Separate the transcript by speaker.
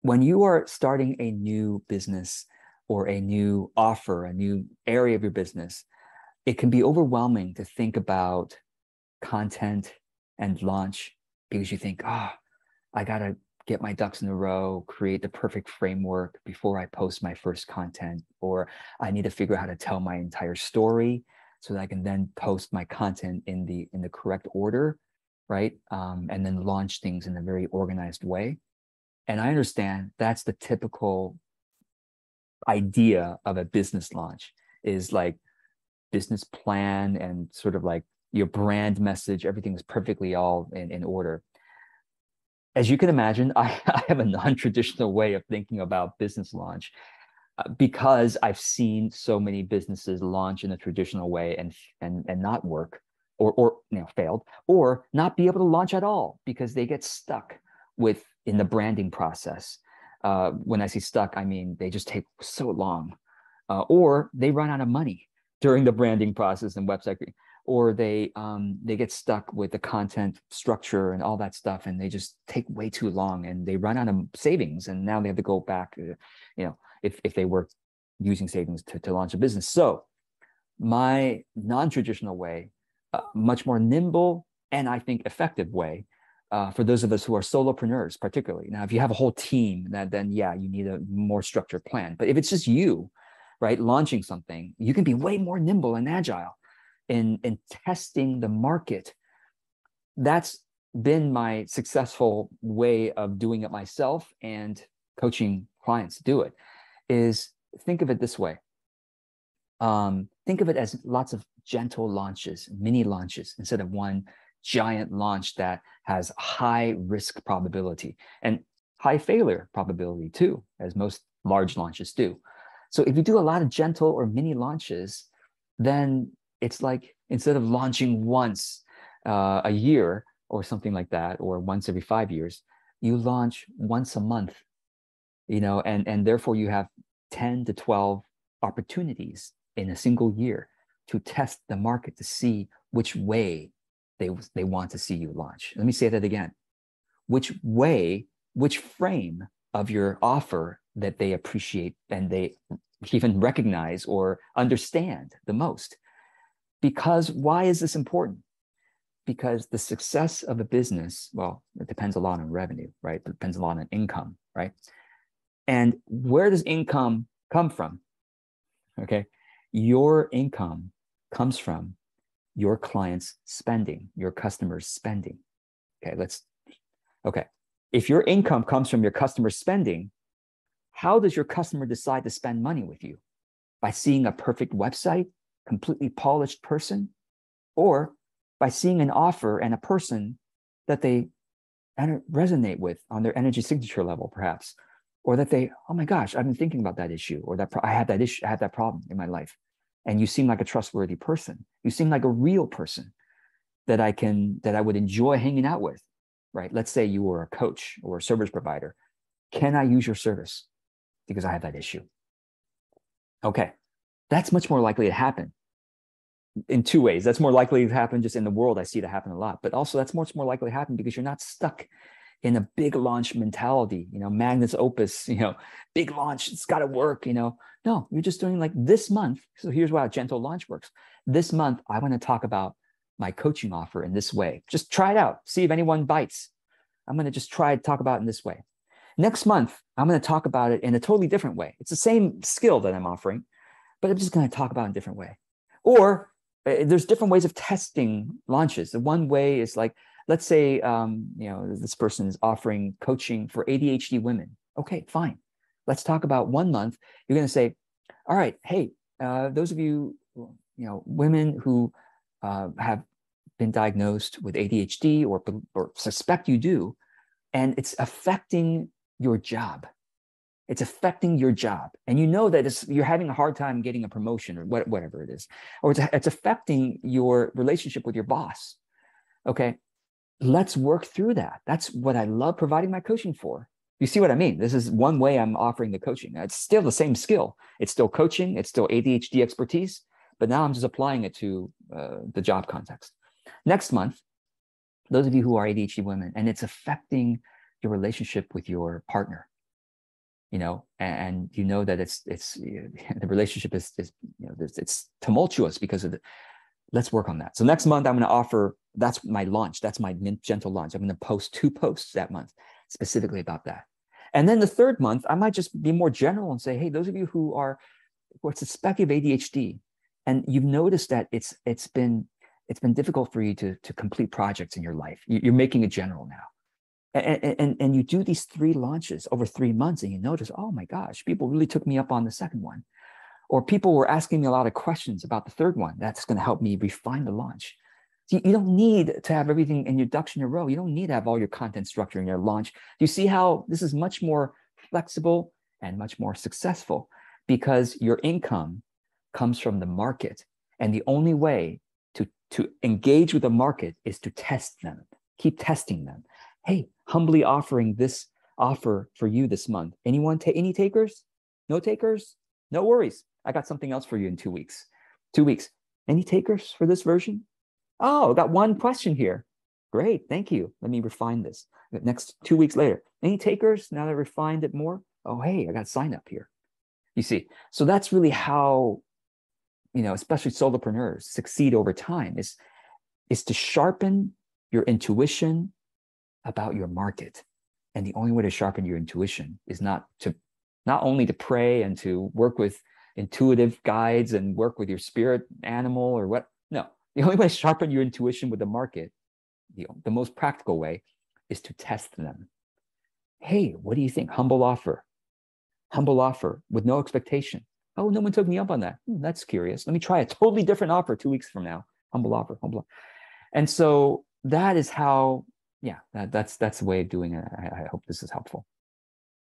Speaker 1: when you are starting a new business or a new offer, a new area of your business, it can be overwhelming to think about content and launch because you think, I got to get my ducks in a row, create the perfect framework before I post my first content, or I need to figure out how to tell my entire story so that I can then post my content in the correct order, right? And then launch things in a very organized way. And I understand that's the typical idea of a business launch is like business plan and sort of like your brand message, everything is perfectly all in order. As you can imagine, I have a non-traditional way of thinking about business launch because I've seen so many businesses launch in a traditional way and not work or failed or not be able to launch at all because they get stuck in the branding process. When I say stuck, I mean they just take so long, or they run out of money during the branding process and website, or they get stuck with the content structure and all that stuff, and they just take way too long, and they run out of savings, and now they have to go back, if they were using savings to launch a business. So my non-traditional way, much more nimble and I think effective way, for those of us who are solopreneurs, particularly. Now, if you have a whole team, then yeah, you need a more structured plan. But if it's just you, right, launching something, you can be way more nimble and agile in testing the market. That's been my successful way of doing it myself and coaching clients to do it. Is think of it this way. Think of it as lots of gentle launches, mini launches, instead of one giant launch that has high risk probability and high failure probability too, as most large launches do. So if you do a lot of gentle or mini launches, then it's like instead of launching once a year or something like that, or once every 5 years, you launch once a month, and therefore you have 10 to 12 opportunities in a single year to test the market to see which way they want to see you launch. Let me say that again. Which frame of your offer that they appreciate and they even recognize or understand the most. Because why is this important? Because the success of a business, well, it depends a lot on revenue, right? It depends a lot on income, right? And where does income come from? Okay. Your income comes from your clients' spending, your customers' spending. Okay. If your income comes from your customers' spending, how does your customer decide to spend money with you? By seeing a perfect website, completely polished person, or by seeing an offer and a person that they resonate with on their energy signature level, perhaps, or that they, oh my gosh, I've been thinking about that issue, or that I had that issue, I had that problem in my life. And you seem like a trustworthy person. You seem like a real person that I would enjoy hanging out with, right? Let's say you were a coach or a service provider. Can I use your service? Because I have that issue. Okay. That's much more likely to happen in two ways. That's more likely to happen just in the world. I see that happen a lot, but also that's much more likely to happen because you're not stuck in a big launch mentality, magnus opus, big launch, it's got to work, No, you're just doing like this month. So here's how a gentle launch works. This month, I want to talk about my coaching offer in this way. Just try it out. See if anyone bites. I'm going to just try to talk about it in this way. Next month, I'm going to talk about it in a totally different way. It's the same skill that I'm offering, but I'm just going to talk about it in a different way. Or there's different ways of testing launches. The one way is like, let's say, this person is offering coaching for ADHD women. Okay, fine. Let's talk about 1 month. You're going to say, all right, hey, those of you, women who have been diagnosed with ADHD or suspect you do, and it's affecting your job. It's affecting your job. And you know that you're having a hard time getting a promotion or whatever it is, or it's affecting your relationship with your boss. Okay. Let's work through that. That's what I love providing my coaching for. You see what I mean? This is one way I'm offering the coaching. It's still the same skill. It's still coaching. It's still ADHD expertise, but now I'm just applying it to the job context. Next month, those of you who are ADHD women, and it's affecting your relationship with your partner. and you know that it's the relationship is it's tumultuous because of the. Let's work on that. So next month I'm going to offer. That's my launch. That's my gentle launch. I'm going to post 2 posts that month specifically about that. And then the third month I might just be more general and say, hey, those of you who are suspect you have ADHD, and you've noticed that it's been difficult for you to complete projects in your life. You're making it general now. And you do these 3 launches over 3 months, and you notice, oh my gosh, people really took me up on the second one, or people were asking me a lot of questions about the third one. That's going to help me refine the launch. So you don't need to have everything in your ducks in a row. You don't need to have all your content structure in your launch. Do you see how this is much more flexible and much more successful? Because your income comes from the market, and the only way to engage with the market is to test them. Keep testing them. Hey, humbly offering this offer for you this month. Anyone any takers? No takers? No worries. I got something else for you in 2 weeks. 2 weeks. Any takers for this version? Oh, I got 1 question here. Great, thank you. Let me refine this. Next 2 weeks later. Any takers now that I refined it more? Oh, hey, I got a sign up here. You see, so that's really how, especially solopreneurs succeed over time is to sharpen your intuition about your market. And the only way to sharpen your intuition is not only to pray and to work with intuitive guides and work with your spirit animal or what. No, the only way to sharpen your intuition with the market, the most practical way, is to test them. Hey, what do you think? Humble offer with no expectation. Oh, no one took me up on that. That's curious. Let me try a totally different offer 2 weeks from now. Humble offer. And so that is how, that's the way of doing it. I hope this is helpful.